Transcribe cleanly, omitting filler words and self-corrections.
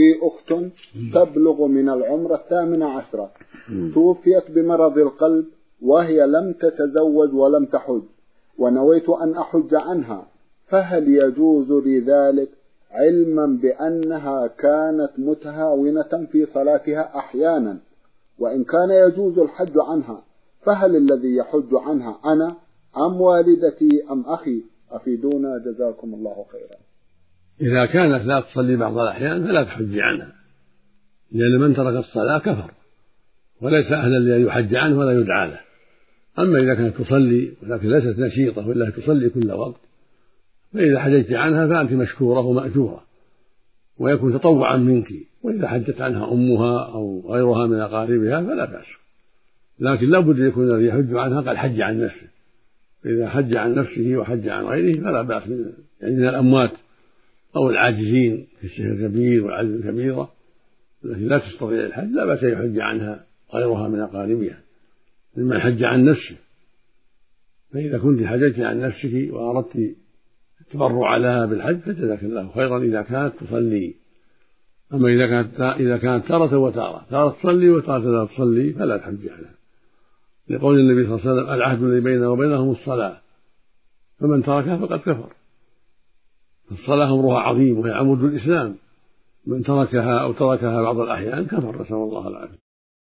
لي أخت تبلغ من العمر 18 توفيت بمرض القلب وهي لم تتزوج ولم تحج، ونويت أن أحج عنها، فهل يجوز لي ذلك علما بأنها كانت متهاونة في صلاتها أحيانا؟ وإن كان يجوز الحج عنها فهل الذي يحج عنها أنا أم والدتي أم أخي؟ أفيدونا جزاكم الله خيرا. إذا كانت لا تصلي بعض الأحيان فلا تحج عنها، لأن من ترك الصلاة كفر وليس أهلا لأن يحج عنه ولا يدعى له. أما إذا كانت تصلي ولكن ليست نشيطة وإلا تصلي كل وقت، فإذا حججت عنها فأنت مشكورة ومأجورة ويكون تطوعا منك، وإذا حجت عنها أمها أو غيرها من أقاربها فلا بأس، لكن لا بد أن يكون الذي يحج عنها قد حج عن نفسه. فإذا حج عن نفسه وحج عن غيره فلا بأس، يعني من الأموات أو العاجزين في الشيخ الكبير والعجز الكبيرة التي لا تستطيع الحج لا بأس يحج عنها غيرها من أقاربها ممن حج عن نفسه. فإذا كنت حججت عن نفسك وأردت التبرع لها بالحج فجزاك الله خيرا إذا كانت تصلي. أما إذا كانت تارة وتارة، تارة تصلي وتارة لا تصلي فلا تحج عنها، لقول النبي صلى الله عليه وسلم: العهد الذي بيننا وبينهم الصلاة، فمن تركها فقد كفر. الصلاة أمرها عظيم وهي عمود الإسلام، من تركها أو تركها بعض الأحيان كفر، نسأل الله العافية.